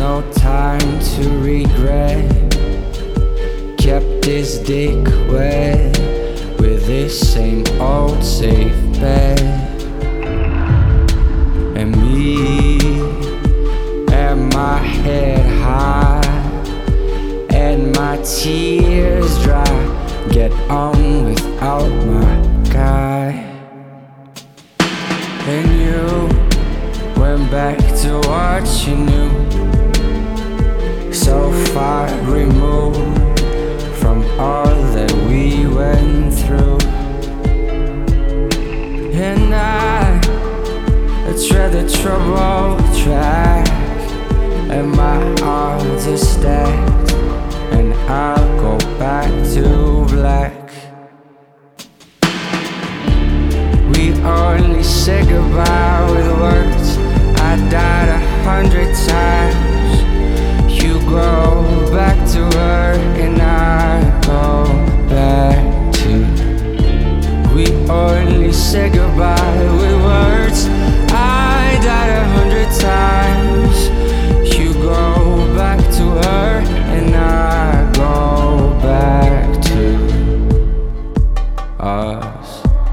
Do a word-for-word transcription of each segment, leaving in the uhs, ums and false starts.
no time to regret. Kept this dick wet with this same old safe bet. And me and my head high and my tears dry, get on without my guy. And you went back to what you knew, so far removed from all that we went through. And I, I tread the troubled track, and my odds are stacked, and I'll go back to black. We only say goodbye with words. I died a hundred times. You go back to her and I go back to. We only say goodbye with words. I died a hundred times. You go back to her and I go back to us.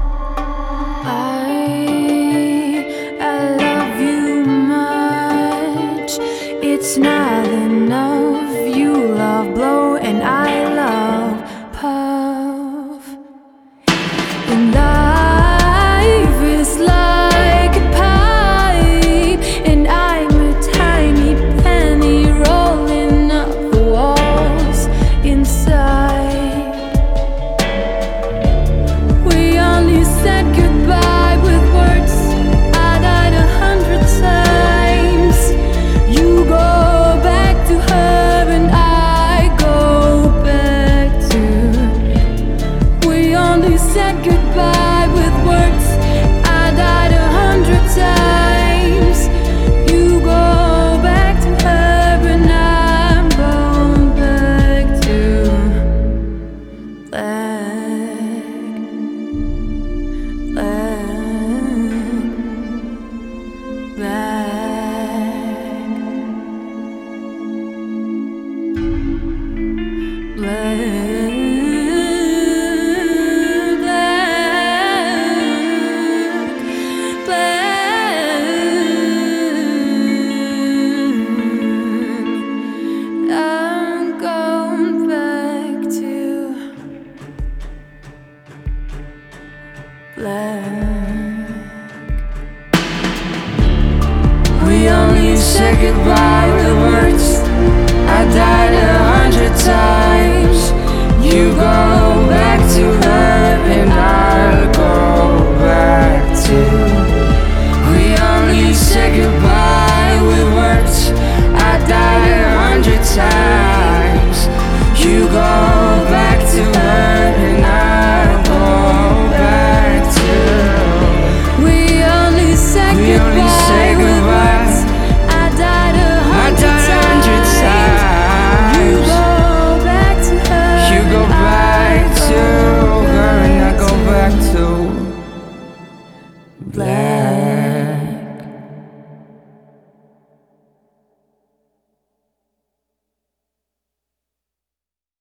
It's not enough. You love blow and I love puff. And life is like a pipe, and I'm a tiny penny rolling up the walls inside. We only said goodbye with words. I died a hundred times. You go said goodbye with words. I died a hundred times. You go back to her and I'm going back to black, black, black, black. We only say goodbye with words. I died a hundred times. You go back to her and I'll go back to. We only say goodbye with words. I died a hundred times. You go back to her and I'll go back to. We only say goodbye with words. I died a hundred times. You go back to her. You go back to her and I go back to black.